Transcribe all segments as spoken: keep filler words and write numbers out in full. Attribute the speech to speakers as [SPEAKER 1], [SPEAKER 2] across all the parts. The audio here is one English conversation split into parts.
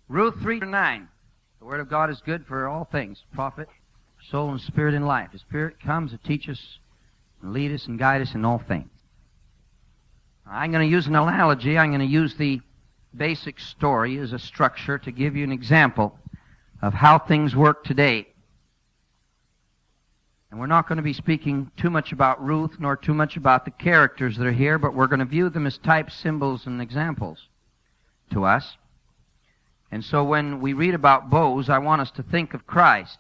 [SPEAKER 1] Ruth three nine. The Word of God is good for all things, profit, soul, and spirit in life. The Spirit comes to teach us, and lead us, and guide us in all things. I'm going to use an analogy. I'm going to use the basic story as a structure to give you an example of how things work today. And we're not going to be speaking too much about Ruth, nor too much about the characters that are here, but we're going to view them as types, symbols, and examples to us. And so when we read about Boaz, I want us to think of Christ.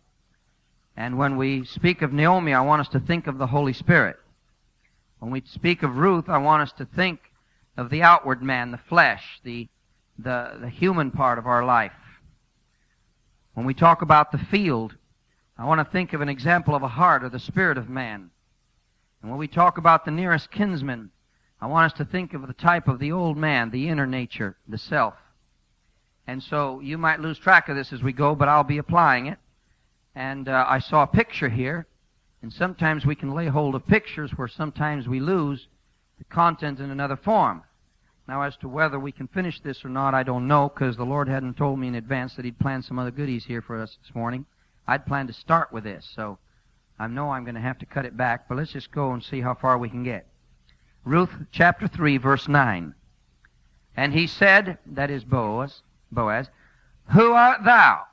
[SPEAKER 1] And when we speak of Naomi, I want us to think of the Holy Spirit. When we speak of Ruth, I want us to think of the outward man, the flesh, the, the, the human part of our life. When we talk about the field, I want to think of an example of a heart or the spirit of man. And when we talk about the nearest kinsman, I want us to think of the type of the old man, the inner nature, the self. And so you might lose track of this as we go, but I'll be applying it. And uh, I saw a picture here, and sometimes we can lay hold of pictures where sometimes we lose the content in another form. Now, as to whether we can finish this or not, I don't know, because the Lord hadn't told me in advance that He'd planned some other goodies here for us this morning. I'd planned to start with this, so I know I'm going to have to cut it back, but let's just go and see how far we can get. Ruth chapter three, verse nine. And he said, that is Boaz, Boaz, who art thou?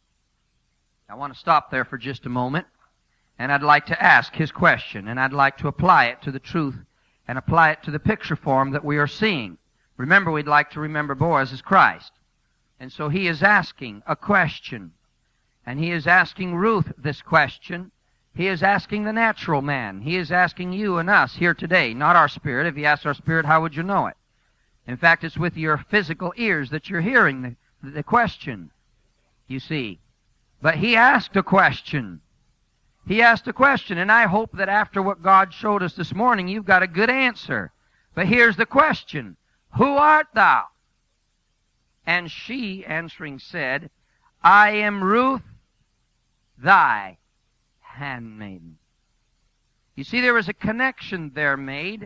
[SPEAKER 1] I want to stop there for just a moment, and I'd like to ask his question, and I'd like to apply it to the truth and apply it to the picture form that we are seeing. Remember, we'd like to remember Boaz as Christ. And so he is asking a question, and he is asking Ruth this question. He is asking the natural man. He is asking you and us here today, not our spirit. If he asked our spirit, how would you know it? In fact, it's with your physical ears that you're hearing the, the question, you see. But he asked a question. He asked a question, and I hope that after what God showed us this morning, you've got a good answer. But here's the question. Who art thou? And she, answering, said, I am Ruth, thy handmaiden. You see, there was a connection there made.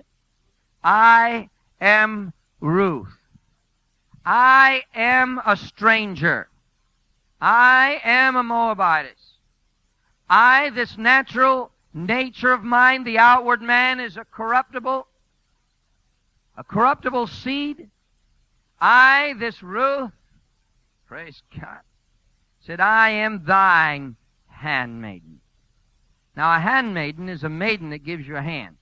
[SPEAKER 1] I am Ruth. I am a stranger. I am a Moabitess. I, this natural nature of mine, the outward man, is a corruptible, a corruptible seed. I, this Ruth, praise God, said, I am thine handmaiden. Now, a handmaiden is a maiden that gives you a hand.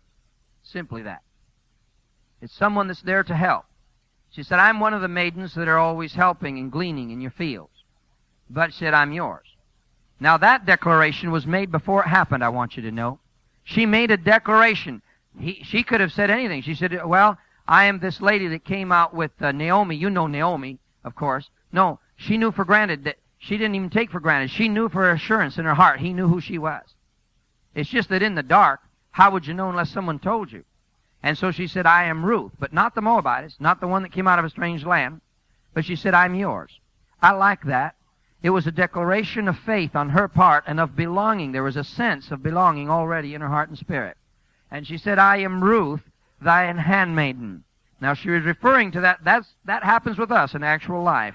[SPEAKER 1] Simply that. It's someone that's there to help. She said, I'm one of the maidens that are always helping and gleaning in your fields. But she said, I'm yours. Now, that declaration was made before it happened, I want you to know. She made a declaration. He, she could have said anything. She said, well, I am this lady that came out with uh, Naomi. You know Naomi, of course. No, she knew for granted that she didn't even take for granted. She knew for assurance in her heart. He knew who she was. It's just that in the dark, how would you know unless someone told you? And so she said, I am Ruth, but not the Moabitess, not the one that came out of a strange land. But she said, I'm yours. I like that. It was a declaration of faith on her part and of belonging. There was a sense of belonging already in her heart and spirit. And she said, I am Ruth, thine handmaiden. Now, she was referring to that. That's, that happens with us in actual life.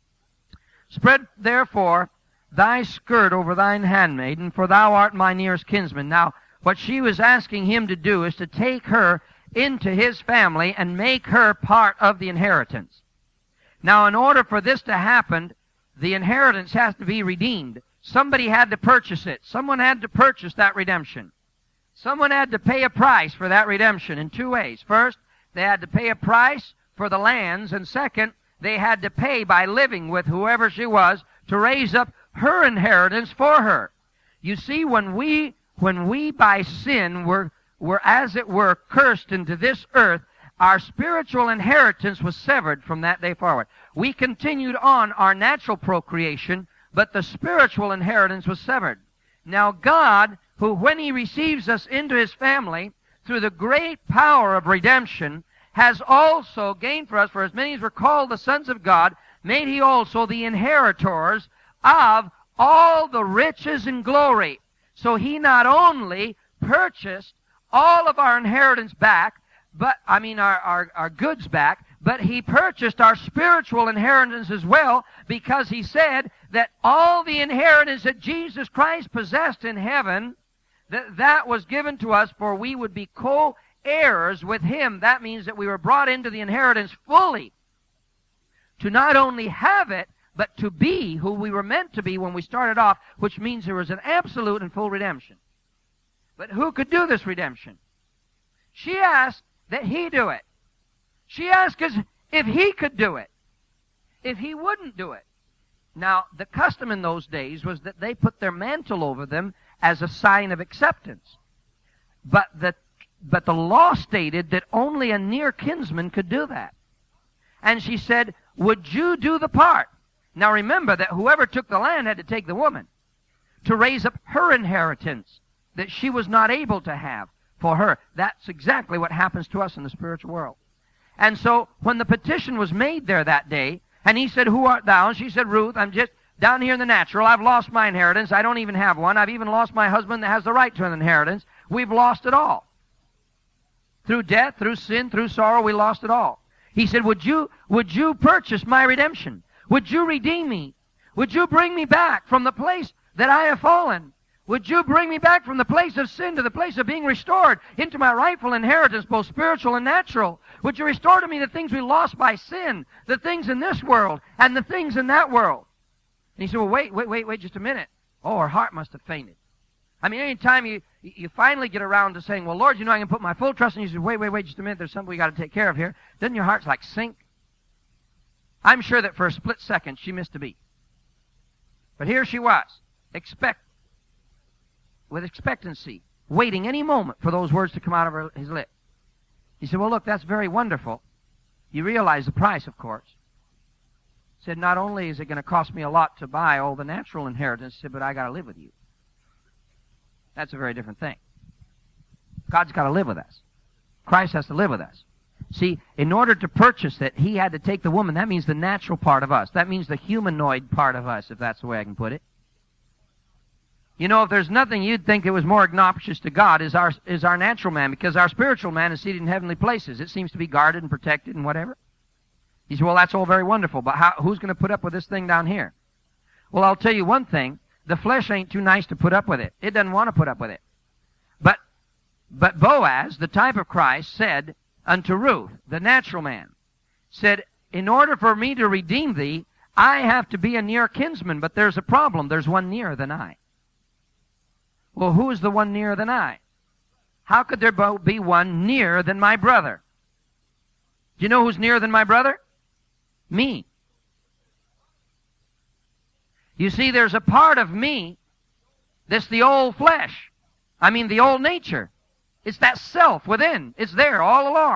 [SPEAKER 1] Spread, therefore, thy skirt over thine handmaiden, for thou art my nearest kinsman. Now, what she was asking him to do is to take her into his family and make her part of the inheritance. Now, in order for this to happen, the inheritance has to be redeemed. Somebody had to purchase it. Someone had to purchase that redemption. Someone had to pay a price for that redemption in two ways. First, they had to pay a price for the lands, and second, they had to pay by living with whoever she was to raise up her inheritance for her. You see, when we when we by sin were were as it were cursed into this earth, our spiritual inheritance was severed from that day forward. We continued on our natural procreation, but the spiritual inheritance was severed. Now God, who when He receives us into His family, through the great power of redemption, has also gained for us, for as many as were called the sons of God, made He also the inheritors of all the riches and glory. So He not only purchased all of our inheritance back, but, I mean, our, our, our goods back, but he purchased our spiritual inheritance as well, because he said that all the inheritance that Jesus Christ possessed in heaven, that that was given to us for we would be co-heirs with him. That means that we were brought into the inheritance fully, to not only have it, but to be who we were meant to be when we started off, which means there was an absolute and full redemption. But who could do this redemption? She asked that he do it. She asked us if he could do it, if he wouldn't do it. Now, the custom in those days was that they put their mantle over them as a sign of acceptance. But the, but the law stated that only a near kinsman could do that. And she said, would you do the part? Now remember that whoever took the land had to take the woman to raise up her inheritance that she was not able to have for her. That's exactly what happens to us in the spiritual world. And so when the petition was made there that day, and he said, who art thou? And she said, Ruth, I'm just down here in the natural. I've lost my inheritance. I don't even have one. I've even lost my husband that has the right to an inheritance. We've lost it all. Through death, through sin, through sorrow, we lost it all. He said, would you, would you purchase my redemption? Would you redeem me? Would you bring me back from the place that I have fallen? Would you bring me back from the place of sin to the place of being restored into my rightful inheritance, both spiritual and natural? Would you restore to me the things we lost by sin, the things in this world and the things in that world? And he said, well, wait, wait, wait, wait just a minute. Oh, her heart must have fainted. I mean, any time you, you finally get around to saying, well, Lord, you know I can put my full trust in you. You say, wait, wait, wait just a minute. There's something we got to take care of here. Doesn't your heart's like sink? I'm sure that for a split second she missed a beat. But here she was, expect, with expectancy, waiting any moment for those words to come out of her, his lips. He said, well, look, that's very wonderful. You realize the price, of course. He said, not only is it going to cost me a lot to buy all the natural inheritance, he said, but I got to live with you. That's a very different thing. God's got to live with us. Christ has to live with us. See, in order to purchase it, he had to take the woman. That means the natural part of us. That means the humanoid part of us, if that's the way I can put it. You know, if there's nothing you'd think that was more obnoxious to God is our, is our natural man, because our spiritual man is seated in heavenly places. It seems to be guarded and protected and whatever. He said, well, that's all very wonderful, but how, who's going to put up with this thing down here? Well, I'll tell you one thing. The flesh ain't too nice to put up with it. It doesn't want to put up with it. But, but Boaz, the type of Christ, said unto Ruth, the natural man, said, in order for me to redeem thee, I have to be a near kinsman, but there's a problem. There's one nearer than I. Well, who is the one nearer than I? How could there be one nearer than my brother? Do you know who's nearer than my brother? Me. You see, there's a part of me that's the old flesh. I mean, the old nature. It's that self within. It's there all along.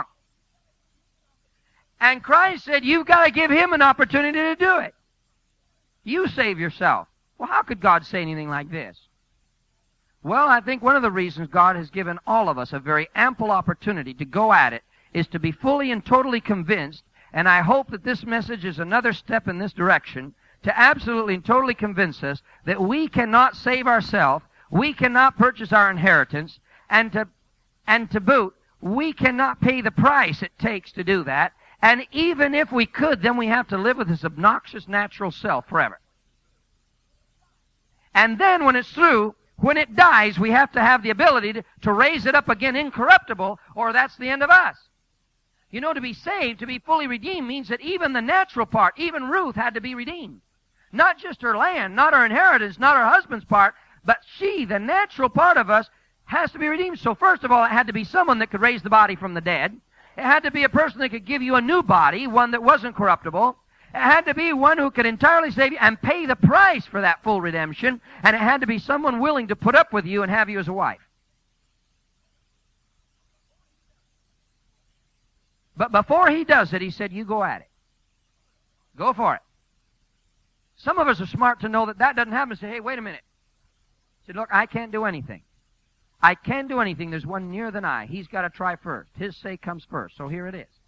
[SPEAKER 1] And Christ said, you've got to give him an opportunity to do it. You save yourself. Well, how could God say anything like this? Well, I think one of the reasons God has given all of us a very ample opportunity to go at it is to be fully and totally convinced, and I hope that this message is another step in this direction, to absolutely and totally convince us that we cannot save ourselves, we cannot purchase our inheritance, and to, and to boot, we cannot pay the price it takes to do that, and even if we could, then we have to live with this obnoxious natural self forever. And then when it's through, when it dies, we have to have the ability to, to raise it up again incorruptible, or that's the end of us. You know, to be saved, to be fully redeemed, means that even the natural part, even Ruth had to be redeemed. Not just her land, not her inheritance, not her husband's part, but she, the natural part of us, has to be redeemed. So first of all, it had to be someone that could raise the body from the dead. It had to be a person that could give you a new body, one that wasn't corruptible. It had to be one who could entirely save you and pay the price for that full redemption. And it had to be someone willing to put up with you and have you as a wife. But before he does it, he said, you go at it. Go for it. Some of us are smart to know that that doesn't happen. Say, hey, wait a minute. He said, look, I can't do anything. I can't do anything. There's one nearer than I. He's got to try first. His say comes first. So here it is.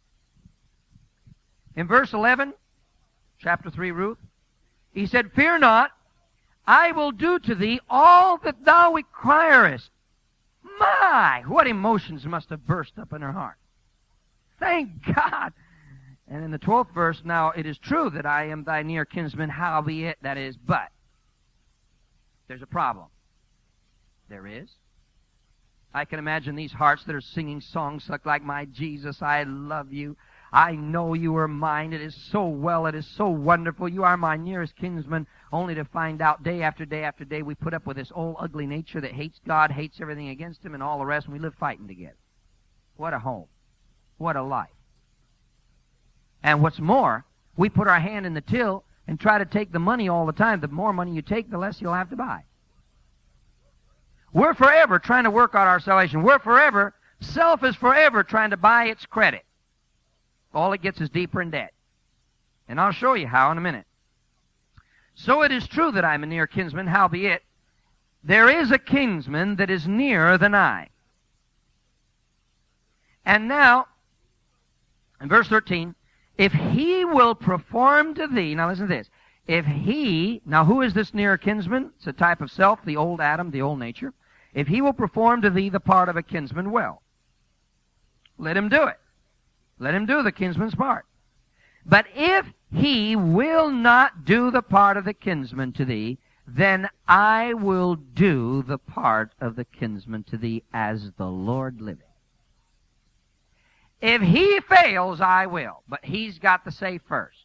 [SPEAKER 1] In verse eleven, chapter three, Ruth, he said, fear not, I will do to thee all that thou requirest. My, what emotions must have burst up in her heart. Thank God. And in the twelfth verse, now it is true that I am thy near kinsman, howbeit, that is, but. There's a problem. There is. I can imagine these hearts that are singing songs like, my Jesus, I love you. I know you are mine. It is so well. It is so wonderful. You are my nearest kinsman, only to find out day after day after day we put up with this old ugly nature that hates God, hates everything against Him, and all the rest, and we live fighting together. What a home. What a life. And what's more, we put our hand in the till and try to take the money all the time. The more money you take, the less you'll have to buy. We're forever trying to work out our salvation. We're forever, self is forever trying to buy its credit. All it gets is deeper in debt. And I'll show you how in a minute. So it is true that I am a near kinsman, howbeit, there is a kinsman that is nearer than I. And now, in verse thirteen, if he will perform to thee, now listen to this, if he, now who is this nearer kinsman? It's a type of self, the old Adam, the old nature. If he will perform to thee the part of a kinsman well, let him do it. Let him do the kinsman's part. But if he will not do the part of the kinsman to thee, then I will do the part of the kinsman to thee, as the Lord liveth. If he fails, I will. But he's got to say first.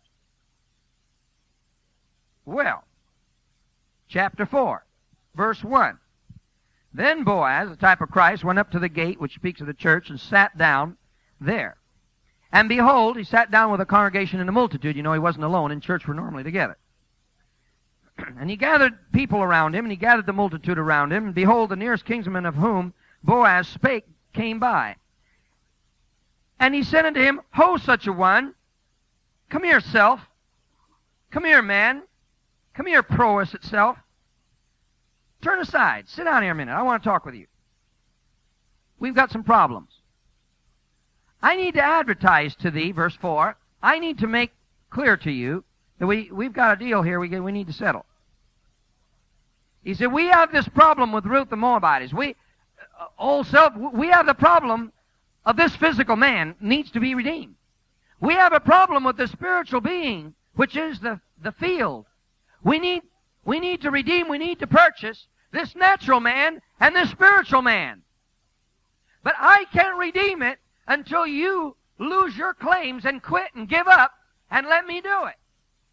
[SPEAKER 1] Well, chapter four, verse one. Then Boaz, the type of Christ, went up to the gate, which speaks of the church, and sat down there. And behold, he sat down with a congregation and a multitude. You know, he wasn't alone. In church, we're normally together. And he gathered people around him, and he gathered the multitude around him. And behold, the nearest kinsman of whom Boaz spake came by. And he said unto him, Ho, such a one, come here, self. Come here, man. Come here, prowess itself. Turn aside. Sit down here a minute. I want to talk with you. We've got some problems. I need to advertise to thee, verse four, I need to make clear to you that we, we've got a deal here we, we need to settle. He said, we have this problem with Ruth the Moabitess. We, uh, old self, we have the problem of this physical man needs to be redeemed. We have a problem with the spiritual being, which is the, the field. We need, we need to redeem, we need to purchase this natural man and this spiritual man. But I can't redeem it until you lose your claims and quit and give up and let me do it.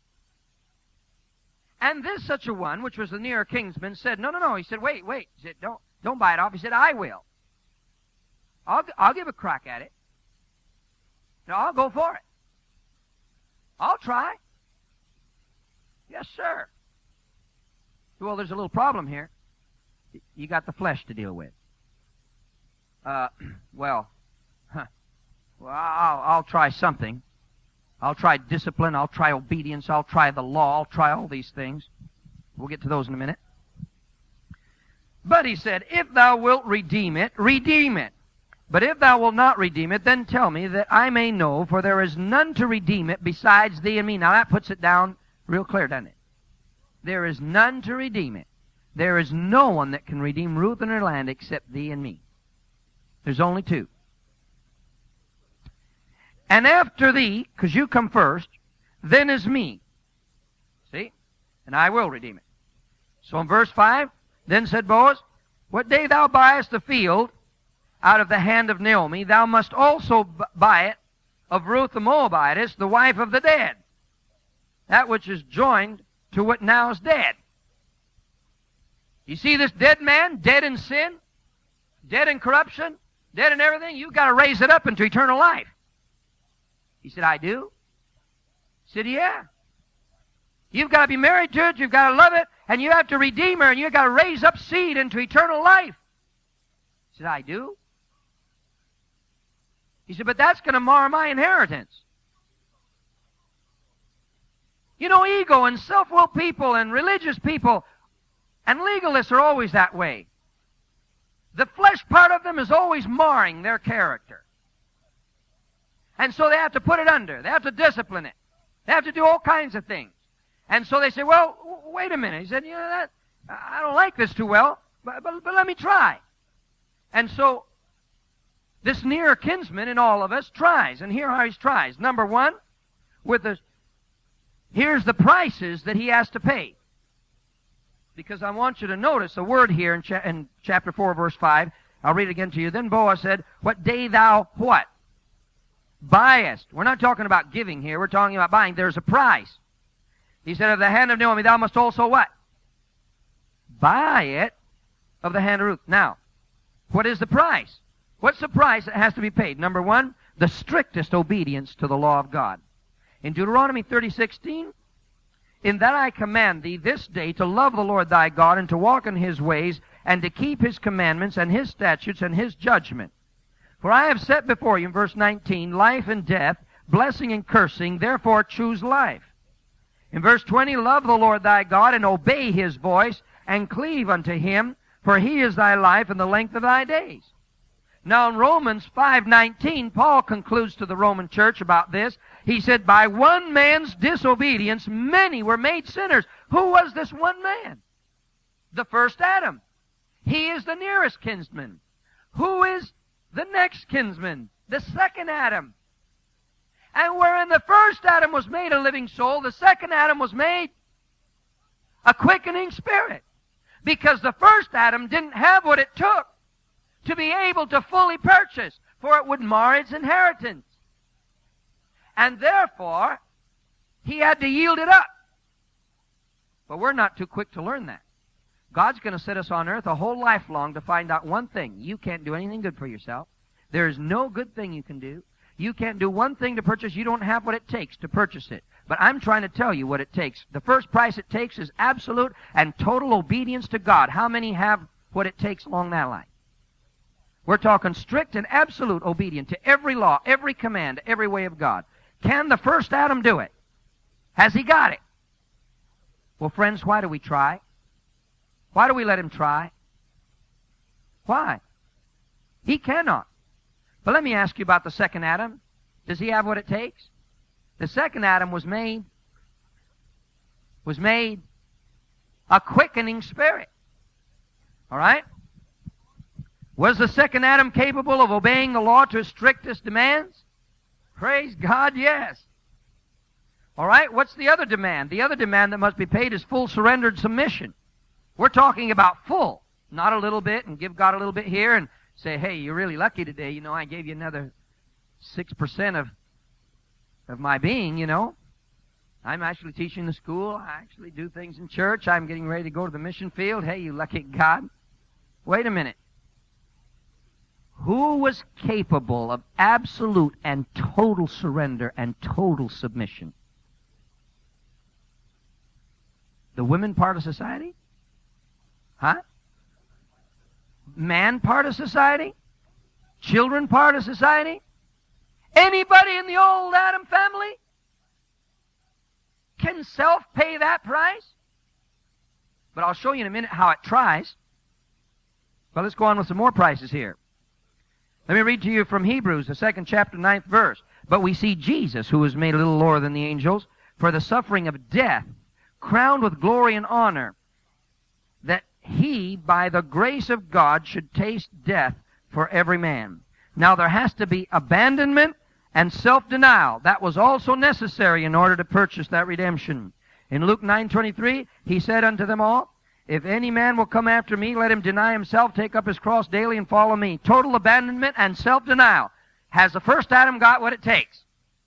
[SPEAKER 1] And this such a one, which was the nearer kinsman, said, no, no, no. He said, wait, wait. He said, don't, don't buy it off. He said, I will. I'll, I'll give a crack at it. No, I'll go for it. I'll try. Yes, sir. Well, there's a little problem here. You got the flesh to deal with. Uh, well, huh. well, I'll, I'll try something. I'll try discipline. I'll try obedience. I'll try the law. I'll try all these things. We'll get to those in a minute. But he said, if thou wilt redeem it, redeem it. But if thou wilt not redeem it, then tell me that I may know, for there is none to redeem it besides thee and me. Now that puts it down real clear, doesn't it? There is none to redeem it. There is no one that can redeem Ruth and her land except thee and me. There's only two. And after thee, because you come first, then is me. See? And I will redeem it. So in verse five, then said Boaz, what day thou buyest the field out of the hand of Naomi, thou must also buy it of Ruth the Moabitess, the wife of the dead, that which is joined to what now is dead. You see this dead man, dead in sin, dead in corruption, dead in everything, you've got to raise it up into eternal life. He said, I do. He said, yeah. You've got to be married to it, you've got to love it, and you have to redeem her, and you've got to raise up seed into eternal life. He said, I do. He said, but that's going to mar my inheritance. You know, ego and self-willed people and religious people and legalists are always that way. The flesh part of them is always marring their character. And so they have to put it under. They have to discipline it. They have to do all kinds of things. And so they say, well, w- wait a minute. He said, you know, that, I don't like this too well, but, but, but let me try. And so this nearer kinsman in all of us tries. And here how he tries. Number one, with the... Here's the prices that he has to pay. Because I want you to notice a word here in, cha in chapter four, verse five. I'll read it again to you. Then Boaz said, what day thou what? Buyest. We're not talking about giving here. We're talking about buying. There's a price. He said, of the hand of Naomi, thou must also what? Buy it of the hand of Ruth. Now, what is the price? What's the price that has to be paid? Number one, the strictest obedience to the law of God. In Deuteronomy thirty sixteen, in that I command thee this day to love the Lord thy God and to walk in his ways and to keep his commandments and his statutes and his judgment. For I have set before you, in verse nineteen, life and death, blessing and cursing, therefore choose life. In verse twenty, love the Lord thy God and obey his voice and cleave unto him, for he is thy life and the length of thy days. Now in Romans five nineteen, Paul concludes to the Roman church about this. He said, by one man's disobedience, many were made sinners. Who was this one man? The first Adam. He is the nearest kinsman. Who is the next kinsman? The second Adam. And wherein the first Adam was made a living soul, the second Adam was made a quickening spirit. Because the first Adam didn't have what it took to be able to fully purchase, for it would mar its inheritance. And therefore, he had to yield it up. But we're not too quick to learn that. God's going to set us on earth a whole life long to find out one thing. You can't do anything good for yourself. There is no good thing you can do. You can't do one thing to purchase. You don't have what it takes to purchase it. But I'm trying to tell you what it takes. The first price it takes is absolute and total obedience to God. How many have what it takes along that line? We're talking strict and absolute obedience to every law, every command, every way of God. Can the first Adam do it? Has he got it? Well, friends, why do we try? Why do we let him try? Why? He cannot. But let me ask you about the second Adam. Does he have what it takes? The second Adam was made, was made a quickening spirit. All right? Was the second Adam capable of obeying the law to its strictest demands? Praise God, yes. All right, what's the other demand? The other demand that must be paid is full surrendered submission. We're talking about full, not a little bit and give God a little bit here and say, hey, you're really lucky today. You know, I gave you another six percent of, of my being, you know. I'm actually teaching the school. I actually do things in church. I'm getting ready to go to the mission field. Hey, you lucky God. Wait a minute. Who was capable of absolute and total surrender and total submission? The women part of society? Huh? Man part of society? Children part of society? Anybody in the old Adam family? Can self pay that price? But I'll show you in a minute how it tries. But let's go on with some more prices here. Let me read to you from Hebrews, the second chapter, ninth verse. But we see Jesus, who was made a little lower than the angels, for the suffering of death, crowned with glory and honor, that he, by the grace of God, should taste death for every man. Now there has to be abandonment and self-denial. That was also necessary in order to purchase that redemption. In Luke nine twenty-three, he said unto them all, if any man will come after me, let him deny himself, take up his cross daily, and follow me. Total abandonment and self-denial. Has the first Adam got what it takes?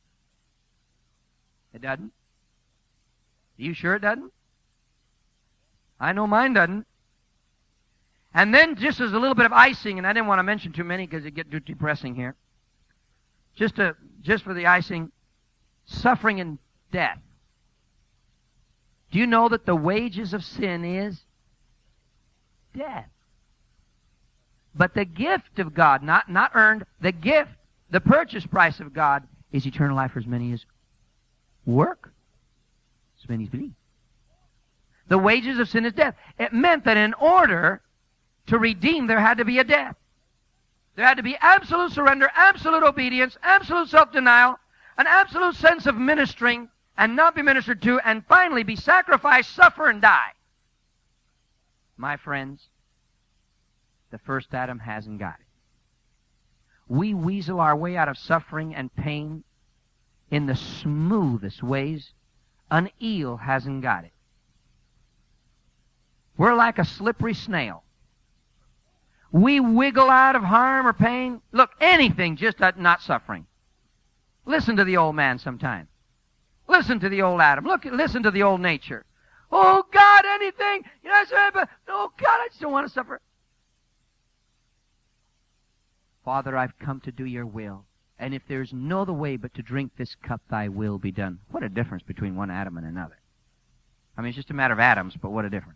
[SPEAKER 1] It doesn't. Are you sure it doesn't? I know mine doesn't. And then just as a little bit of icing, and I didn't want to mention too many because it get too depressing here. Just to, just for the icing, suffering and death. Do you know that the wages of sin is death? But the gift of God, not, not earned, the gift, the purchase price of God is eternal life for as many as work, as many as believe. The wages of sin is death. It meant that in order to redeem, there had to be a death. There had to be absolute surrender, absolute obedience, absolute self-denial, an absolute sense of ministering and not be ministered to, and finally be sacrificed, suffer, and die. My friends, the first Adam hasn't got it. We weasel our way out of suffering and pain in the smoothest ways, an eel hasn't got it. We're like a slippery snail. We wiggle out of harm or pain. Look, anything, just not suffering. Listen to the old man sometime. Listen to the old Adam. Look, listen to the old nature. Oh, God, anything. You know, I said, but, oh, God, I just don't want to suffer. Father, I've come to do your will. And if there's no other way but to drink this cup, thy will be done. What a difference between one Adam and another. I mean, it's just a matter of atoms, but what a difference.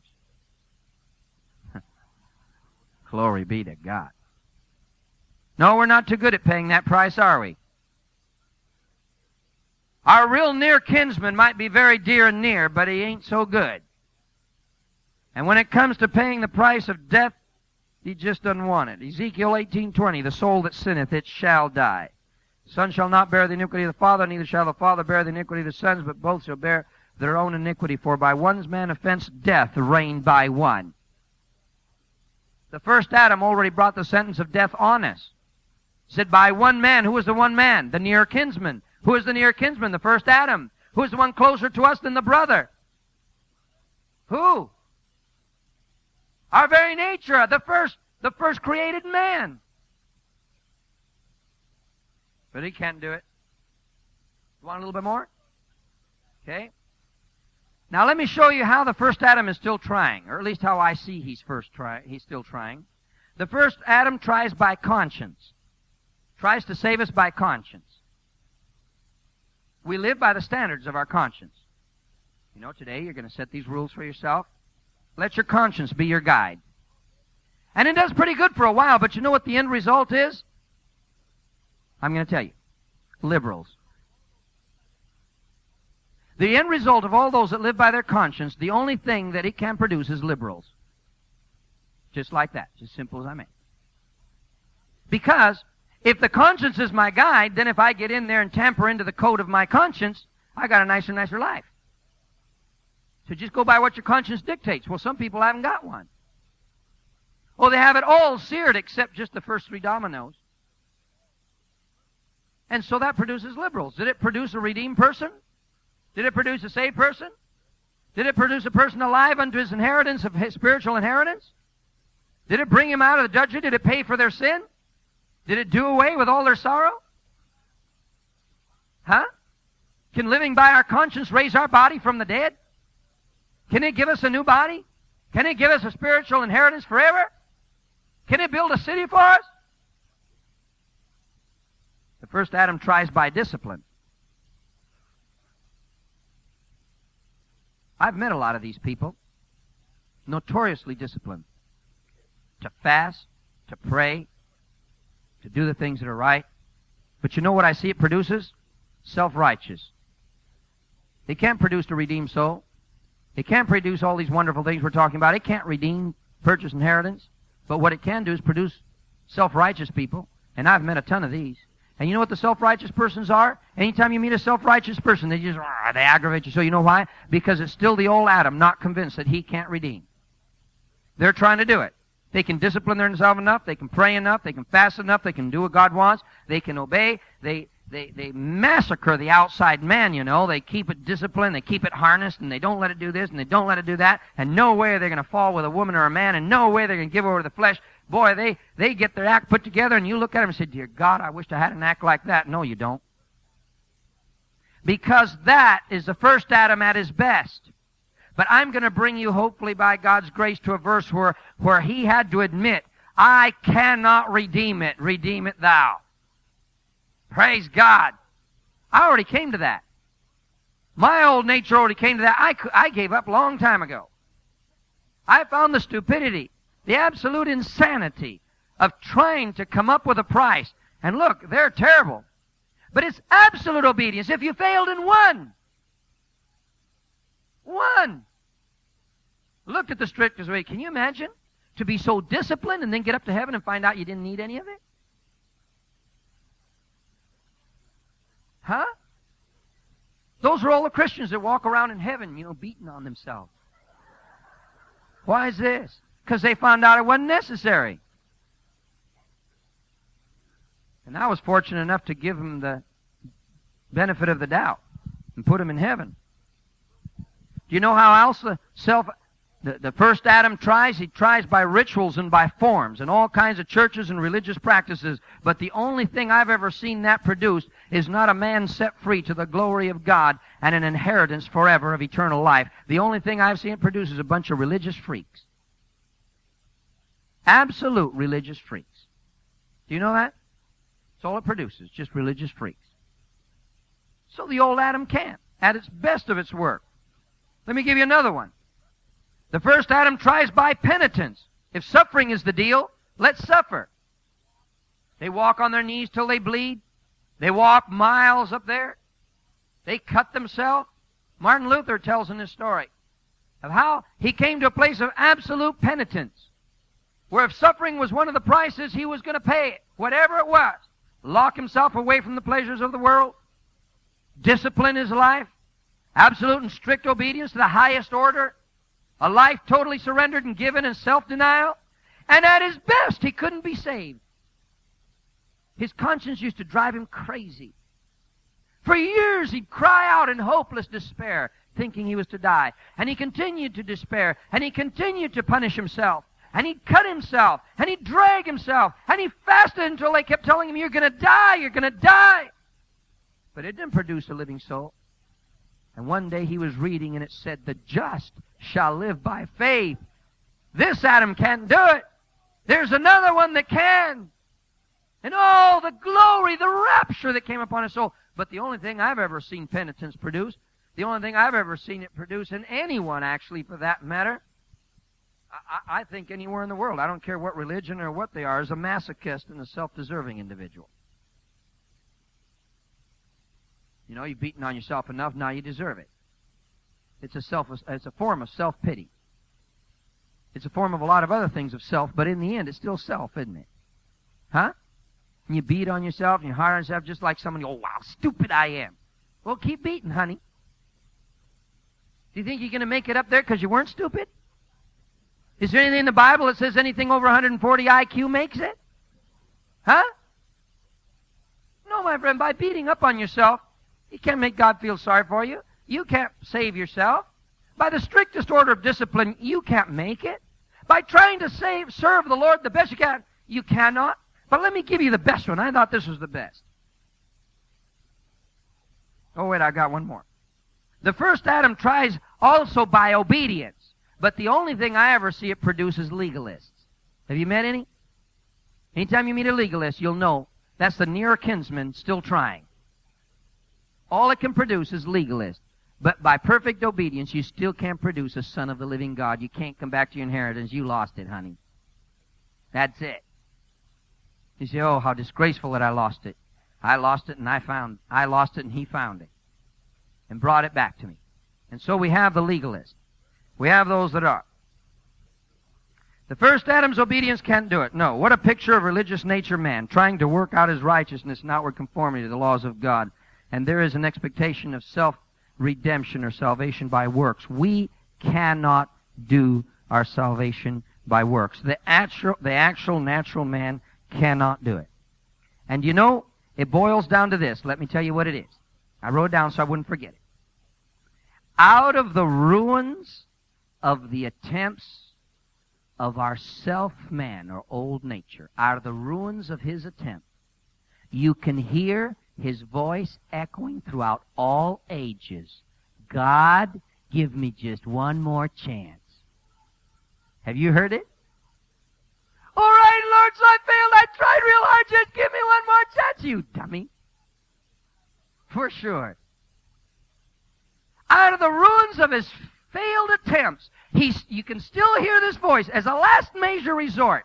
[SPEAKER 1] Glory be to God. No, we're not too good at paying that price, are we? Our real near kinsman might be very dear and near, but he ain't so good. And when it comes to paying the price of death, he just doesn't want it. Ezekiel eighteen twenty, the soul that sinneth, it shall die. The son shall not bear the iniquity of the father, neither shall the father bear the iniquity of the sons, but both shall bear their own iniquity. For by one man's offense death reigned by one. The first Adam already brought the sentence of death on us. He said, by one man. Who was the one man? The near kinsman. Who is the near kinsman? The first Adam. Who is the one closer to us than the brother? Who? Our very nature, the first, the first created man. But he can't do it. You want a little bit more? Okay. Now let me show you how the first Adam is still trying, or at least how I see he's first try, he's still trying. The first Adam tries by conscience. Tries to save us by conscience. We live by the standards of our conscience. You know, today you're going to set these rules for yourself. Let your conscience be your guide. And it does pretty good for a while, but you know what the end result is? I'm going to tell you. Liberals. The end result of all those that live by their conscience, the only thing that it can produce is liberals. Just like that. Just simple as I make. Because if the conscience is my guide, then if I get in there and tamper into the code of my conscience, I got a nicer and nicer life. So just go by what your conscience dictates. Well, some people haven't got one. Oh, they have it all seared except just the first three dominoes. And so that produces liberals. Did it produce a redeemed person? Did it produce a saved person? Did it produce a person alive unto his inheritance of his spiritual inheritance? Did it bring him out of the judgment? Did it pay for their sin? Did it do away with all their sorrow? Huh? Can living by our conscience raise our body from the dead? Can it give us a new body? Can it give us a spiritual inheritance forever? Can it build a city for us? The first Adam tries by discipline. I've met a lot of these people, notoriously disciplined, to fast, to pray, to do the things that are right. But you know what I see it produces? Self-righteous. It can't produce a redeemed soul. It can't produce all these wonderful things we're talking about. It can't redeem, purchase inheritance. But what it can do is produce self-righteous people. And I've met a ton of these. And you know what the self-righteous persons are? Anytime you meet a self-righteous person, they just, ah, they aggravate you. So you know why? Because it's still the old Adam, not convinced that he can't redeem. They're trying to do it. They can discipline themselves enough. They can pray enough. They can fast enough. They can do what God wants. They can obey. They, they, they massacre the outside man, you know. They keep it disciplined. They keep it harnessed, and they don't let it do this, and they don't let it do that. And no way they're going to fall with a woman or a man, and no way they're going to give over to the flesh. Boy, they, they get their act put together, and you look at them and say, dear God, I wish I had an act like that. No, you don't. Because that is the first Adam at his best. But I'm going to bring you, hopefully by God's grace, to a verse where, where he had to admit, I cannot redeem it. Redeem it thou. Praise God. I already came to that. My old nature already came to that. I, I gave up a long time ago. I found the stupidity, the absolute insanity of trying to come up with a price. And look, they're terrible. But it's absolute obedience. If you failed in one, one. Looked at the strictest way. Can you imagine? To be so disciplined and then get up to heaven and find out you didn't need any of it? Huh? Those are all the Christians that walk around in heaven, you know, beating on themselves. Why is this? Because they found out it wasn't necessary. And I was fortunate enough to give them the benefit of the doubt and put him in heaven. Do you know how else the self, the, the first Adam tries? He tries by rituals and by forms and all kinds of churches and religious practices. But the only thing I've ever seen that produced is not a man set free to the glory of God and an inheritance forever of eternal life. The only thing I've seen it produce is a bunch of religious freaks. Absolute religious freaks. Do you know that? That's all it produces, just religious freaks. So the old Adam can't, at its best of its work. Let me give you another one. The first Adam tries by penitence. If suffering is the deal, let's suffer. They walk on their knees till they bleed. They walk miles up there. They cut themselves. Martin Luther tells in his story of how he came to a place of absolute penitence, where if suffering was one of the prices, he was going to pay it, whatever it was. Lock himself away from the pleasures of the world, discipline his life, absolute and strict obedience to the highest order, a life totally surrendered and given in self-denial, and at his best, he couldn't be saved. His conscience used to drive him crazy. For years, he'd cry out in hopeless despair, thinking he was to die. And he continued to despair, and he continued to punish himself. And he'd cut himself, and he'd drag himself, and he fasted until they kept telling him, you're going to die, you're going to die. But it didn't produce a living soul. And one day he was reading, and it said, the just shall live by faith. This Adam can't do it. There's another one that can. And oh, the glory, the rapture that came upon his soul. But the only thing I've ever seen penitence produce, the only thing I've ever seen it produce in anyone, actually, for that matter, I, I think anywhere in the world, I don't care what religion or what they are, is a masochist and a self-deserving individual. You know, you've beaten on yourself enough, now you deserve it. It's a self, it's a form of self-pity. It's a form of a lot of other things of self, but in the end, it's still self, isn't it? Huh? And you beat on yourself, and you hire yourself just like someone, you go, wow, stupid I am. Well, keep beating, honey. Do you think you're going to make it up there because you weren't stupid? Is there anything in the Bible that says anything over one hundred forty I Q makes it? Huh? No, my friend, by beating up on yourself, you can't make God feel sorry for you. You can't save yourself. By the strictest order of discipline, you can't make it. By trying to save, serve the Lord the best you can, you cannot. But let me give you the best one. I thought this was the best. Oh, wait, I got one more. The first Adam tries also by obedience. But the only thing I ever see it produce is legalists. Have you met any? Anytime you meet a legalist, you'll know that's the nearer kinsman still trying. All it can produce is legalists. But by perfect obedience, you still can't produce a son of the living God. You can't come back to your inheritance. You lost it, honey. That's it. You say, oh, how disgraceful that I lost it. I lost it and I found, I lost it and he found it. And brought it back to me. And so we have the legalist. We have those that are. The first Adam's obedience can't do it. No. What a picture of religious nature man, trying to work out his righteousness in outward conformity to the laws of God. And there is an expectation of self-redemption or salvation by works. We cannot do our salvation by works. The actual, the actual natural man cannot do it. And you know, it boils down to this. Let me tell you what it is. I wrote it down so I wouldn't forget it. Out of the ruins of the attempts of our self-man or old nature, out of the ruins of his attempt, you can hear his voice echoing throughout all ages. God, give me just one more chance. Have you heard it? All right, Lord, so I failed. I tried real hard. Just give me one more chance, you dummy. For sure. Out of the ruins of his failed attempts, he's, you can still hear this voice as a last measure resort.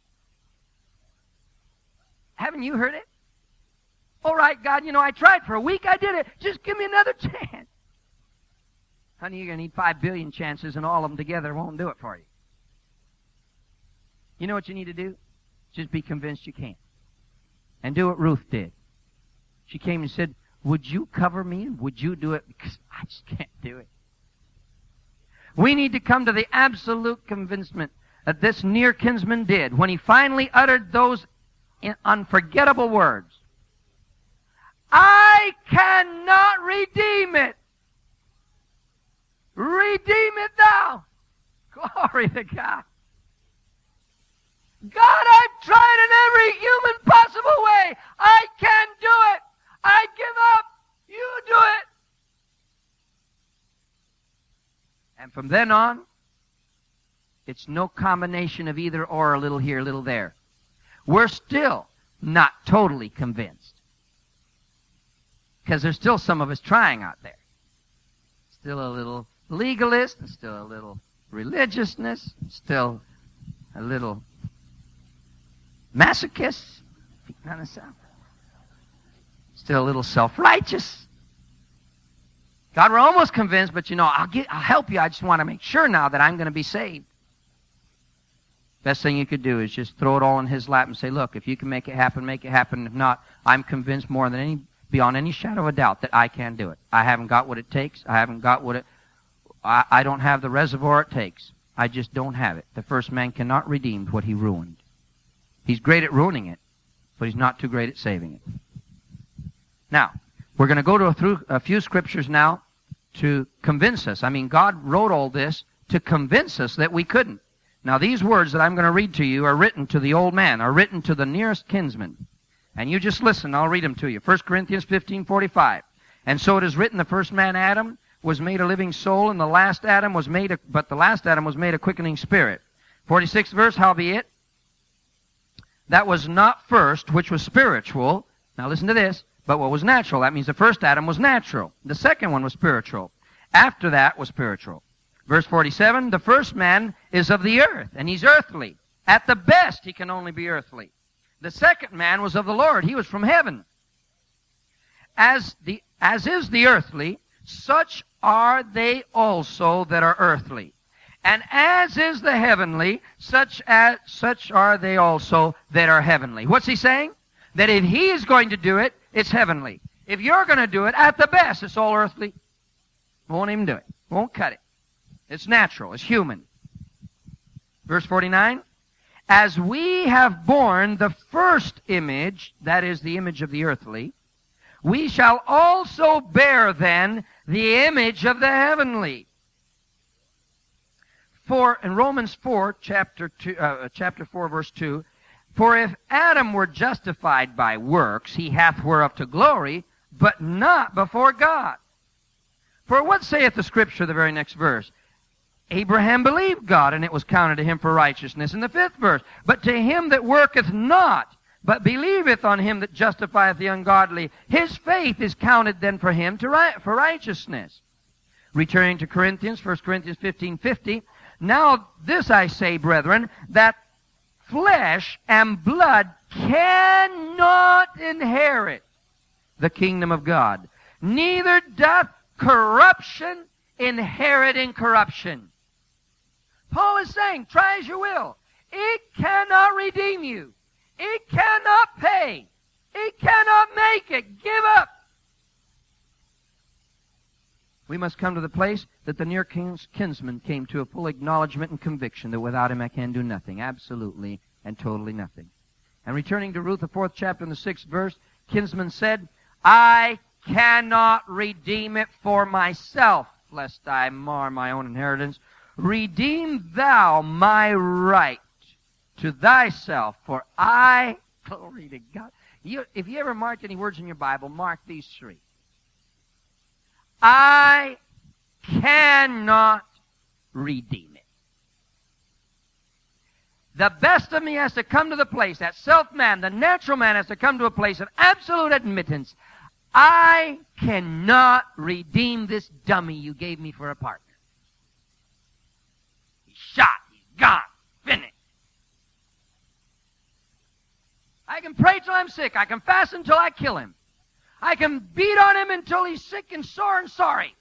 [SPEAKER 1] Haven't you heard it? All right, God, you know, I tried for a week. I did it. Just give me another chance. Honey, you're going to need five billion chances, and all of them together won't do it for you. You know what you need to do? Just be convinced you can. And do what Ruth did. She came and said, would you cover me and would you do it? Because I just can't do it. We need to come to the absolute convincement that this near kinsman did when he finally uttered those unforgettable words. I cannot redeem it. Redeem it thou. Glory to God. God, I've tried in every human possible way. I can't do it. I give up. You do it. And from then on, it's no combination of either or, a little here, a little there. We're still not totally convinced. Because there's still some of us trying out there. Still a little legalist, and still a little religiousness, still a little masochist, still a little self-righteous. God, we're almost convinced, but you know, I'll get, I'll help you. I just want to make sure now that I'm going to be saved. Best thing you could do is just throw it all in His lap and say, look, if you can make it happen, make it happen. If not, I'm convinced more than any, beyond any shadow of a doubt that I can do it. I haven't got what it takes. I haven't got what it, I, I don't have the reservoir it takes. I just don't have it. The first man cannot redeem what he ruined. He's great at ruining it, but he's not too great at saving it. Now, we're going to go to a, through a few scriptures now to convince us. I mean, God wrote all this to convince us that we couldn't. Now, these words that I'm going to read to you are written to the old man, are written to the nearest kinsman. And you just listen, I'll read them to you. First Corinthians fifteen forty-five. And so it is written, the first man, Adam, was made a living soul, and the last Adam was made a, but the last Adam was made a quickening spirit. forty-sixth verse, howbeit, that was not first, which was spiritual. Now listen to this. But what was natural? That means the first Adam was natural. The second one was spiritual. After that was spiritual. Verse forty-seven, the first man is of the earth, and he's earthly. At the best, he can only be earthly. The second man was of the Lord. He was from heaven. As the as is the earthly, such are they also that are earthly. And as is the heavenly, such as such are they also that are heavenly. What's he saying? That if he is going to do it, it's heavenly. If you're going to do it, at the best, it's all earthly. Won't even do it. Won't cut it. It's natural. It's human. Verse forty-nine. As we have borne the first image, that is the image of the earthly, we shall also bear then the image of the heavenly. For in Romans four, chapter two, uh, chapter four, verse two, for if Adam were justified by works, he hath whereof to glory, but not before God. For what saith the Scripture, the very next verse? Abraham believed God, and it was counted to him for righteousness. In the fifth verse, but to him that worketh not, but believeth on him that justifieth the ungodly, his faith is counted then for him to ri- for righteousness. Returning to Corinthians, First Corinthians fifteen fifty, now this I say, brethren, that flesh and blood cannot inherit the kingdom of God, neither doth corruption inherit incorruption. Paul is saying, try as you will, it cannot redeem you. It cannot pay. It cannot make it. Give up. We must come to the place that the near kins- kinsman came to a full acknowledgement and conviction that without him I can do nothing, absolutely and totally nothing. And returning to Ruth, the fourth chapter and the sixth verse, kinsman said, I cannot redeem it for myself, lest I mar my own inheritance. Redeem thou my right to thyself, for I, glory to God. You, if you ever marked any words in your Bible, mark these three. I cannot redeem it. The best of me has to come to the place, that self-man, the natural man has to come to a place of absolute admittance. I cannot redeem this dummy you gave me for a partner. He's shot. He's gone. Finished. I can pray till I'm sick. I can fast until I kill him. I can beat on him until he's sick and sore and sorry.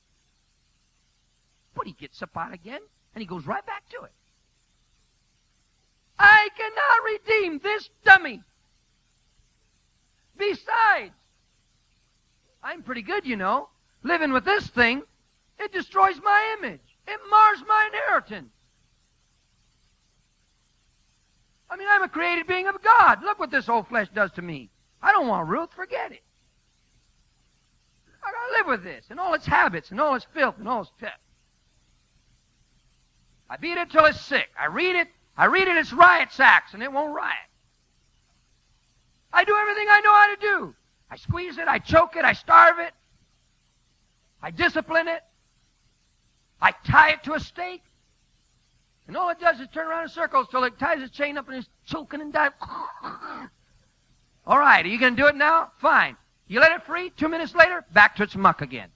[SPEAKER 1] But he gets up out again, and he goes right back to it. I cannot redeem this dummy. Besides, I'm pretty good, you know. Living with this thing, it destroys my image. It mars my inheritance. I mean, I'm a created being of God. Look what this old flesh does to me. I don't want Ruth. Forget it. I got to live with this and all its habits and all its filth and all its theft. I beat it till it's sick. I read it. I read it, it's riot acts, and it won't riot. I do everything I know how to do. I squeeze it, I choke it, I starve it. I discipline it. I tie it to a stake. And all it does is turn around in circles till it ties its chain up and it's choking and dying. All right, are you going to do it now? Fine. You let it free, two minutes later, back to its muck again.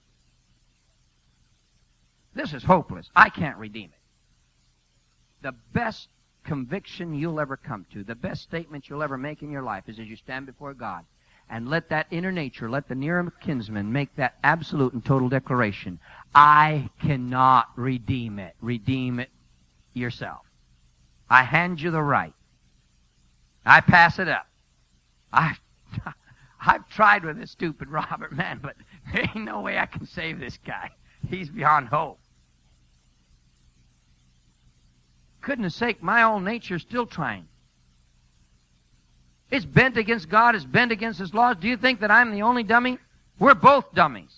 [SPEAKER 1] This is hopeless. I can't redeem it. The best conviction you'll ever come to, the best statement you'll ever make in your life is as you stand before God and let that inner nature, let the near kinsman make that absolute and total declaration. I cannot redeem it. Redeem it yourself. I hand you the right. I pass it up. I, I've tried with this stupid Robert, man, but there ain't no way I can save this guy. He's beyond hope. Goodness sake, my own nature is still trying. It's bent against God. It's bent against His laws. Do you think that I'm the only dummy? We're both dummies.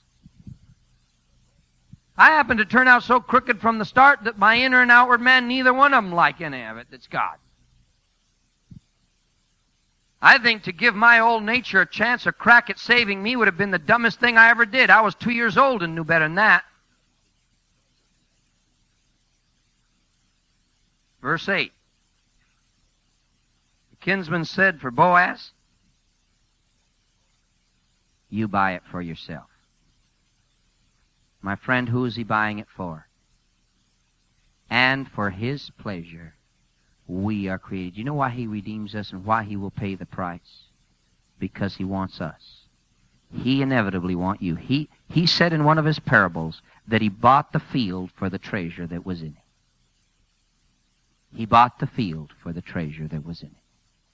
[SPEAKER 1] I happen to turn out so crooked from the start that my inner and outward man, neither one of them like any of it that's God. I think to give my old nature a chance, a crack at saving me would have been the dumbest thing I ever did. I was two years old and knew better than that. Verse eight. The kinsman said for Boaz, you buy it for yourself. My friend, who is he buying it for? And for his pleasure we are created. You know why he redeems us and why he will pay the price? Because he wants us. He inevitably wants you. He, he said in one of his parables that he bought the field for the treasure that was in it. He bought the field for the treasure that was in it.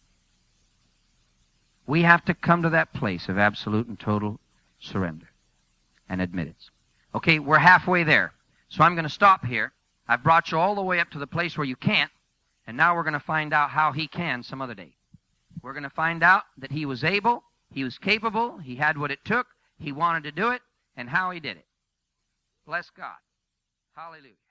[SPEAKER 1] We have to come to that place of absolute and total surrender and admittance. Okay, we're halfway there. So I'm going to stop here. I've brought you all the way up to the place where you can't, and now we're going to find out how he can some other day. We're going to find out that he was able, he was capable, he had what it took, he wanted to do it, and how he did it. Bless God. Hallelujah.